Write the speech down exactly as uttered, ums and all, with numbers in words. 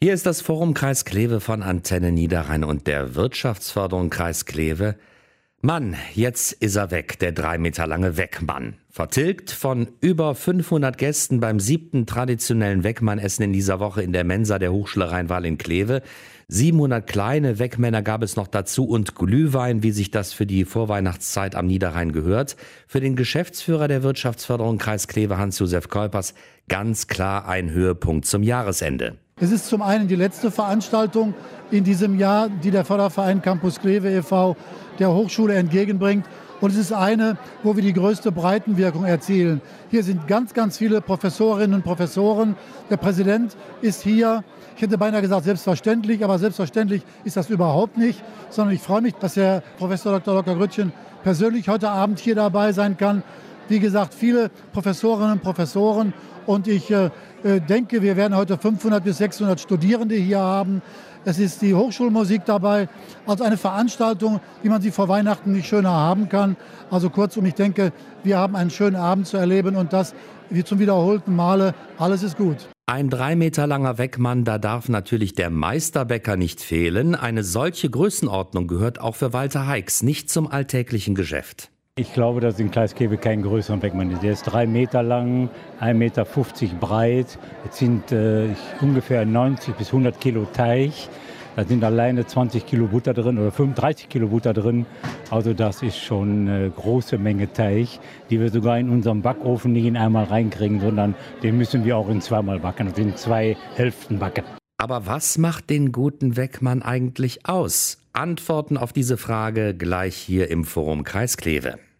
Hier ist das Forum Kreis Kleve von Antenne Niederrhein und der Wirtschaftsförderung Kreis Kleve. Mann, jetzt ist er weg, der drei Meter lange Weckmann. Vertilgt von über fünfhundert Gästen beim siebten traditionellen Weckmann-Essen in dieser Woche in der Mensa der Hochschule Rhein-Waal in Kleve. siebenhundert kleine Weckmänner gab es noch dazu und Glühwein, wie sich das für die Vorweihnachtszeit am Niederrhein gehört. Für den Geschäftsführer der Wirtschaftsförderung Kreis Kleve, Hans-Josef Keupers, ganz klar ein Höhepunkt zum Jahresende. Es ist zum einen die letzte Veranstaltung in diesem Jahr, die der Förderverein Campus Kleve e V der Hochschule entgegenbringt. Und es ist eine, wo wir die größte Breitenwirkung erzielen. Hier sind ganz, ganz viele Professorinnen und Professoren. Der Präsident ist hier. Ich hätte beinahe gesagt selbstverständlich, aber selbstverständlich ist das überhaupt nicht. Sondern ich freue mich, dass der Professor Doktor Dr. Grüttchen persönlich heute Abend hier dabei sein kann. Wie gesagt, viele Professorinnen und Professoren. Und ich äh, denke, wir werden heute fünfhundert bis sechshundert Studierende hier haben. Es ist die Hochschulmusik dabei, also eine Veranstaltung, wie man sie vor Weihnachten nicht schöner haben kann. Also kurzum, ich denke, wir haben einen schönen Abend zu erleben und das wie zum wiederholten Male. Alles ist gut. Ein drei Meter langer Weckmann, da darf natürlich der Meisterbäcker nicht fehlen. Eine solche Größenordnung gehört auch für Walter Heix nicht zum alltäglichen Geschäft. Ich glaube, dass in Kreis Kleve kein größeren Weckmann ist. Der ist drei Meter lang, ein Meter fünfzig breit. Es sind äh, ungefähr neunzig bis hundert Kilo Teig. Da sind alleine zwanzig Kilo Butter drin oder fünfunddreißig Kilo Butter drin. Also das ist schon eine große Menge Teig, die wir sogar in unserem Backofen nicht in einmal reinkriegen, sondern den müssen wir auch in zweimal backen, also in zwei Hälften backen. Aber was macht den guten Weckmann eigentlich aus? Antworten auf diese Frage gleich hier im Forum Kreis Kleve.